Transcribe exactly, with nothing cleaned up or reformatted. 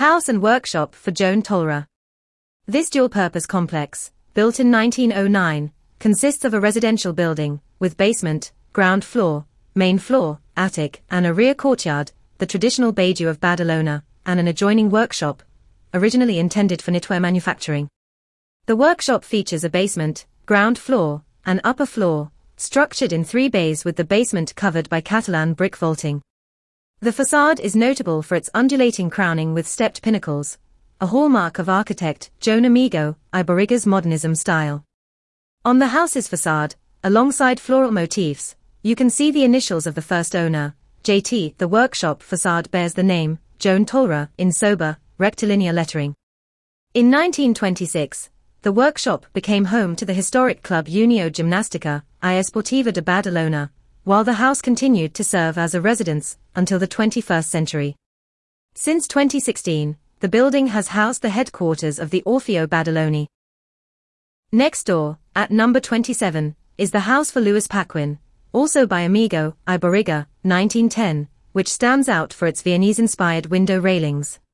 House and workshop for Joan Tolra. This dual-purpose complex, built in nineteen oh nine, consists of a residential building, with basement, ground floor, main floor, attic, and a rear courtyard, the traditional Beijiu of Badalona, and an adjoining workshop, originally intended for knitwear manufacturing. The workshop features a basement, ground floor, and upper floor, structured in three bays with the basement covered by Catalan brick vaulting. The facade is notable for its undulating crowning with stepped pinnacles, a hallmark of architect Joan Amigo I Barriga's modernism style. On the house's facade, alongside floral motifs, you can see the initials of the first owner, J T. The workshop facade bears the name, Joan Tolra, in sober, rectilinear lettering. In nineteen twenty-six, the workshop became home to the historic club Unió Gimnástica i Esportiva de Badalona, while the house continued to serve as a residence until the twenty-first century. Since twenty sixteen, the building has housed the headquarters of the Orfeó Badaloni. Next door, at number twenty-seven, is the house for Luis Paquin, also by Amigo I Barriga, nineteen ten, which stands out for its Viennese-inspired window railings.